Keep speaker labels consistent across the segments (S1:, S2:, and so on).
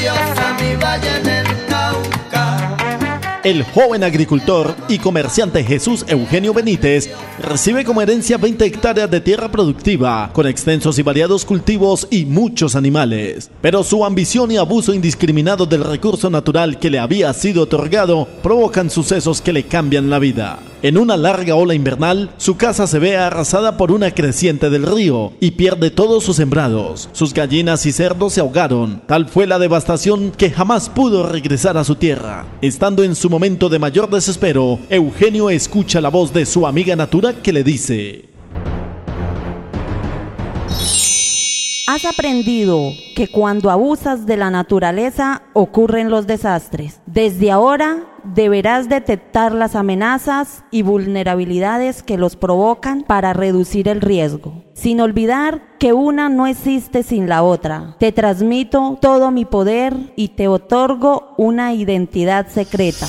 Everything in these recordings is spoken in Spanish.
S1: preciosa mi valle en el Cauca.
S2: El joven agricultor y comerciante Jesús Eugenio Benítez recibe como herencia 20 hectáreas de tierra productiva, con extensos y variados cultivos y muchos animales. Pero su ambición y abuso indiscriminado del recurso natural que le había sido otorgado provocan sucesos que le cambian la vida. En una larga ola invernal, su casa se ve arrasada por una creciente del río y pierde todos sus sembrados. Sus gallinas y cerdos se ahogaron. Tal fue la devastación que jamás pudo regresar a su tierra. Estando en su momento de mayor desespero, Eugenio escucha la voz de su amiga Natura que le dice:
S3: Has aprendido que cuando abusas de la naturaleza ocurren los desastres. Desde ahora deberás detectar las amenazas y vulnerabilidades que los provocan para reducir el riesgo, sin olvidar que una no existe sin la otra. Te transmito todo mi poder y te otorgo una identidad secreta.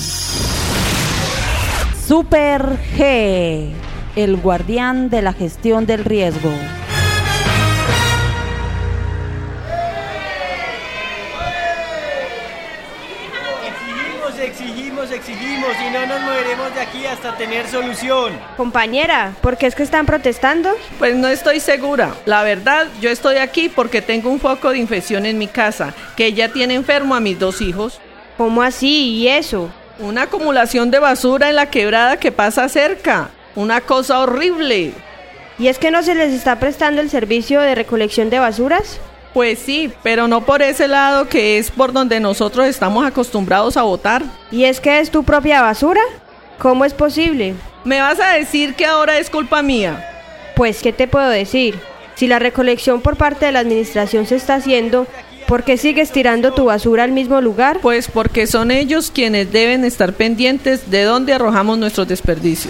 S3: Super G, el guardián de la gestión del riesgo.
S4: Exigimos y no nos moveremos de aquí hasta tener solución.
S5: Compañera, ¿por qué es que están protestando?
S6: Pues no estoy segura. La verdad, yo estoy aquí porque tengo un foco de infección en mi casa, que ya tiene enfermo a mis 2 hijos.
S5: ¿Cómo así? ¿Y eso?
S6: Una acumulación de basura en la quebrada que pasa cerca. Una cosa horrible.
S5: ¿Y es que no se les está prestando el servicio de recolección de basuras?
S6: Pues sí, pero no por ese lado que es por donde nosotros estamos acostumbrados a botar.
S5: ¿Y es que es tu propia basura? ¿Cómo es posible?
S6: ¿Me vas a decir que ahora es culpa mía?
S5: Pues, ¿qué te puedo decir? Si la recolección por parte de la administración se está haciendo, ¿por qué sigues tirando tu basura al mismo lugar?
S6: Pues porque son ellos quienes deben estar pendientes de dónde arrojamos nuestros desperdicios.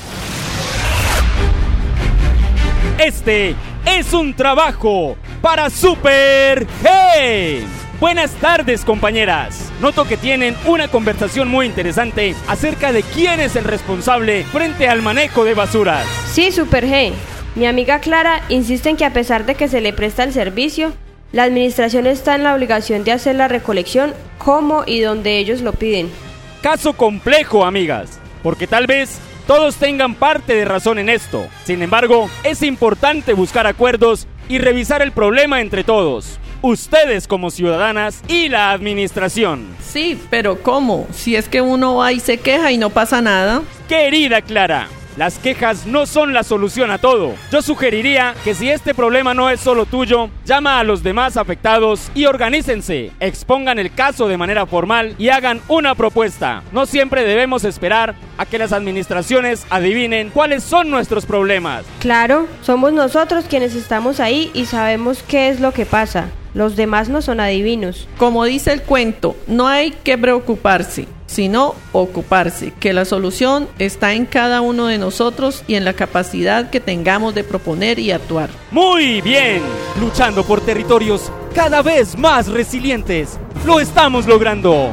S4: Este es un trabajo para Super G. Buenas tardes, compañeras. Noto que tienen una conversación muy interesante acerca de quién es el responsable frente al manejo de basuras.
S5: Sí, Super G. Mi amiga Clara insiste en que a pesar de que se le presta el servicio, la administración está en la obligación de hacer la recolección como y donde ellos lo piden.
S4: Caso complejo, amigas, porque tal vez todos tengan parte de razón en esto. Sin embargo, es importante buscar acuerdos y revisar el problema entre todos, ustedes como ciudadanas y la administración.
S6: Sí, pero ¿cómo? Si es que uno va y se queja y no pasa nada.
S4: Querida Clara, las quejas no son la solución a todo. Yo sugeriría que si este problema no es solo tuyo, llama a los demás afectados y organícense, expongan el caso de manera formal y hagan una propuesta. No siempre debemos esperar a que las administraciones adivinen cuáles son nuestros problemas.
S5: Claro, somos nosotros quienes estamos ahí y sabemos qué es lo que pasa. Los demás no son adivinos.
S6: Como dice el cuento, no hay que preocuparse, sino ocuparse, que la solución está en cada uno de nosotros y en la capacidad que tengamos de proponer y actuar.
S4: Muy bien, luchando por territorios cada vez más resilientes. Lo estamos logrando.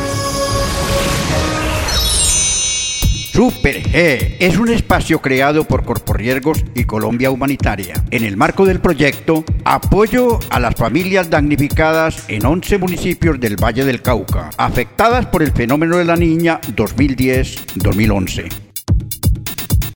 S7: Super G es un espacio creado por Corporriesgos y Colombia Humanitaria en el marco del proyecto Apoyo a las familias damnificadas en 11 municipios del Valle del Cauca, afectadas por el fenómeno de la niña 2010-2011.